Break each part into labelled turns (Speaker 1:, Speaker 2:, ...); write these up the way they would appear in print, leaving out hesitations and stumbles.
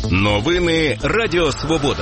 Speaker 1: Новини Радіо Свобода.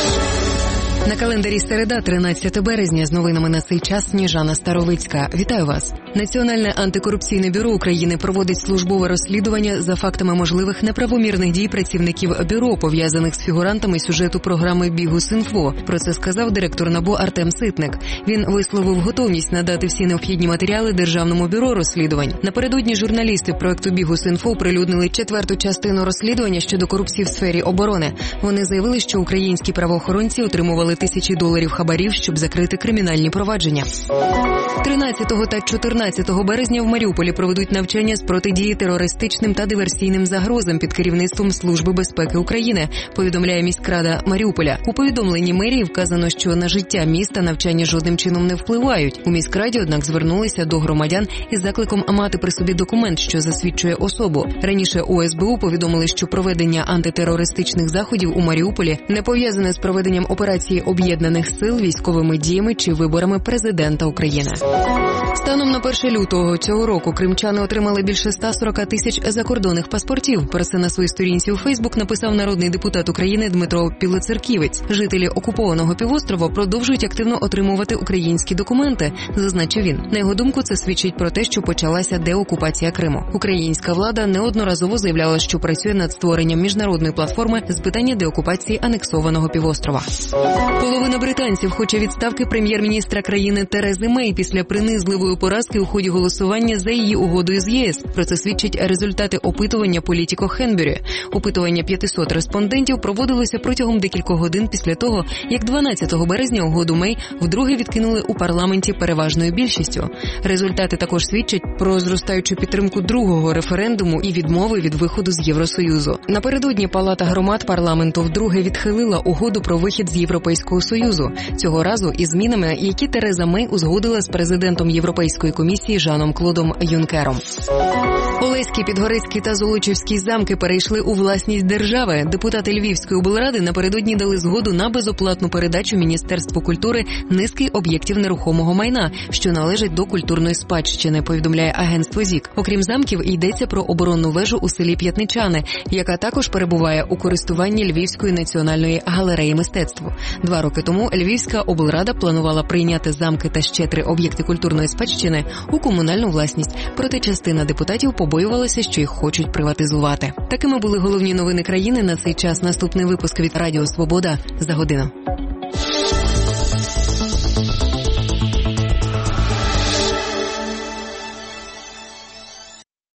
Speaker 2: На календарі середа, 13 березня, з новинами на цей час Сніжана Старовицька. Вітаю вас. Національне антикорупційне бюро України проводить службове розслідування за фактами можливих неправомірних дій працівників бюро, пов'язаних з фігурантами сюжету програми «Бігус.Інфо». Про це сказав директор НАБУ Артем Ситник. Він висловив готовність надати всі необхідні матеріали Державному бюро розслідувань. Напередодні журналісти проекту «Бігус.Інфо» оприлюднили 4-ту частину розслідування щодо корупції в сфері оборони. Вони заявили, що українські правоохоронці отримували тисячі доларів хабарів, щоб закрити кримінальні провадження. 13 та 14 березня в Маріуполі проведуть навчання з протидії терористичним та диверсійним загрозам під керівництвом Служби безпеки України, повідомляє міськрада Маріуполя. У повідомленні мерії вказано, що на життя міста навчання жодним чином не впливають. У міськраді, однак, звернулися до громадян із закликом мати при собі документ, що засвідчує особу. Раніше у СБУ повідомили, що проведення антитерористичних заходів у Маріуполі не пов'язане з проведенням операції Об'єднаних сил, військовими діями чи виборами президента України. Станом на 1 лютого цього року кримчани отримали більше 140 тисяч закордонних паспортів. Про це на своїй сторінці у Фейсбук написав народний депутат України Дмитро Білоцерківець. Жителі окупованого півострова продовжують активно отримувати українські документи, зазначив він. На його думку, це свідчить про те, що почалася деокупація Криму. Українська влада неодноразово заявляла, що працює над створенням міжнародної платформи з питання деокупації анексованого півострова. Половина британців хоче відставки прем'єр-міністра країни Терези Мей після принизливої поразки у ході голосування за її угоду із ЄС. Про це свідчать результати опитування Політіко Хенбюрі. Опитування 500 респондентів проводилося протягом декількох годин після того, як 12 березня угоду Мей вдруге відкинули у парламенті переважною більшістю. Результати також свідчать про зростаючу підтримку другого референдуму і відмови від виходу з Євросоюзу. Напередодні Палата громад парламенту вдруге відхилила угоду про вихід з Європейського Союзу. Цього разу із змінами, які Тереза Мей узгодила з президентом Європейської комісії Жаном Клодом Юнкером. Олеський, Підгорецький та Золочівський замки перейшли у власність держави. Депутати Львівської облради напередодні дали згоду на безоплатну передачу Міністерству культури низки об'єктів нерухомого майна, що належать до культурної спадщини, повідомляє агентство ЗІК. Окрім замків, йдеться про оборонну вежу у селі П'ятничани, яка також перебуває у користуванні Львівської національної галереї мистецтв. 2 роки тому Львівська облрада планувала прийняти замки та ще 3 об'єкти культурної спадщини у комунальну власність, проте частина депутатів побоювалася, що їх хочуть приватизувати. Такими були головні новини країни на цей час. Наступний випуск від Радіо Свобода за годину.